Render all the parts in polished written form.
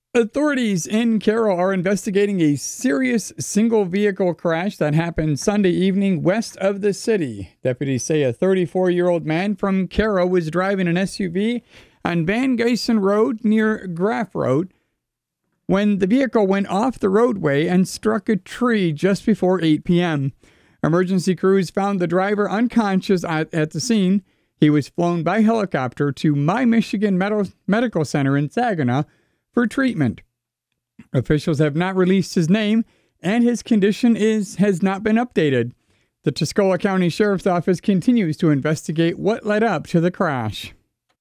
Authorities in Carroll are investigating a serious single-vehicle crash that happened Sunday evening west of the city. Deputies say a 34-year-old man from Carroll was driving an SUV on Van Geysen Road near Graff Road when the vehicle went off the roadway and struck a tree just before 8 p.m. Emergency crews found the driver unconscious at the scene. He was flown by helicopter to My Michigan Medical Center in Saginaw for treatment. Officials have not released his name, and his condition has not been updated. The Tuscola County Sheriff's Office continues to investigate what led up to the crash.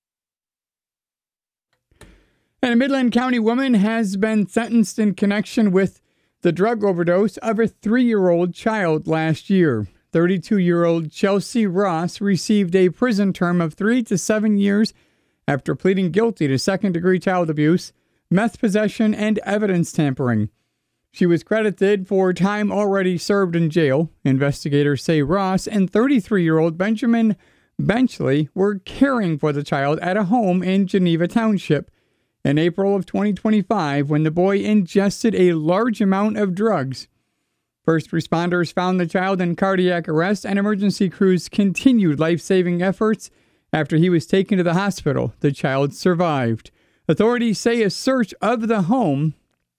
And a Midland County woman has been sentenced in connection with the drug overdose of a 3-year-old child last year. 32-year-old Chelsea Ross received a prison term of 3 to 7 years after pleading guilty to second-degree child abuse, meth possession, and evidence tampering. She was credited for time already served in jail. Investigators say Ross and 33-year-old Benjamin Benchley were caring for the child at a home in Geneva Township in April of 2025 when the boy ingested a large amount of drugs. First responders found the child in cardiac arrest, and emergency crews continued life-saving efforts. After he was taken to the hospital, the child survived. Authorities say a search of the home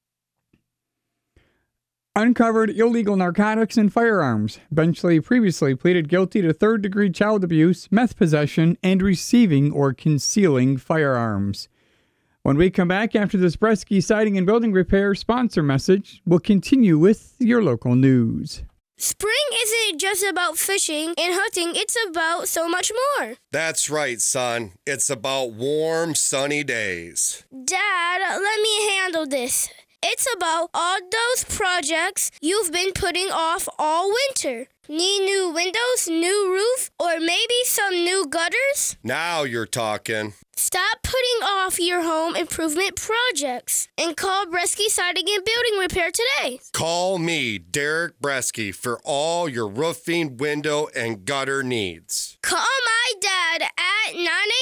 uncovered illegal narcotics and firearms. Benchley previously pleaded guilty to third-degree child abuse, meth possession, and receiving or concealing firearms. When we come back after this Bresky Siding and Building Repair sponsor message, we'll continue with your local news. Spring isn't just about fishing and hunting, it's about so much more. That's right, son. It's about warm, sunny days. Dad, let me handle this. It's about all those projects you've been putting off all winter. Need new windows, new roof, or maybe some new gutters? Now you're talking. Stop putting off your home improvement projects and call Bresky Siding and Building Repair today. Call me, Derek Bresky, for all your roofing, window, and gutter needs. Call my dad at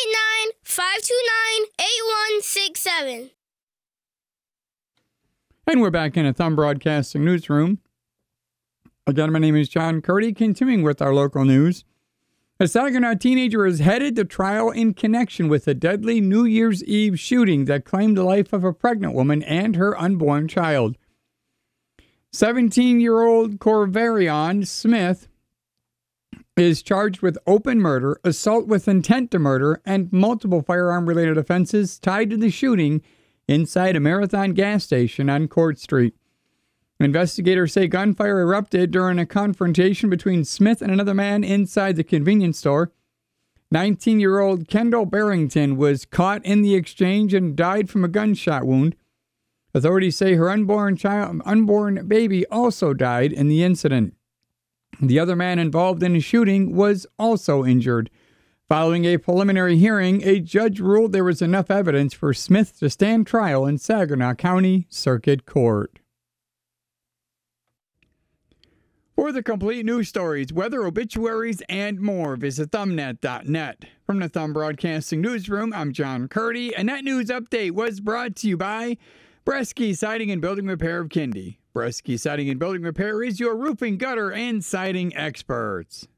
989-529-8167. And we're back in a Thumb Broadcasting newsroom. Again, my name is John Curdy, continuing with our local news. A Saginaw teenager is headed to trial in connection with a deadly New Year's Eve shooting that claimed the life of a pregnant woman and her unborn child. 17-year-old Corvarion Smith is charged with open murder, assault with intent to murder, and multiple firearm-related offenses tied to the shooting inside a Marathon gas station on Court Street. Investigators say gunfire erupted during a confrontation between Smith and another man inside the convenience store. 19-year-old Kendall Barrington was caught in the exchange and died from a gunshot wound. Authorities say her unborn baby also died in the incident. The other man involved in the shooting was also injured. Following a preliminary hearing, a judge ruled there was enough evidence for Smith to stand trial in Saginaw County Circuit Court. For the complete news stories, weather, obituaries, and more, visit thumbnet.net. From the Thumb Broadcasting Newsroom, I'm John Curdy, and that news update was brought to you by Bresky Siding and Building Repair of Kindy. Bresky Siding and Building Repair is your roofing, gutter, and siding experts.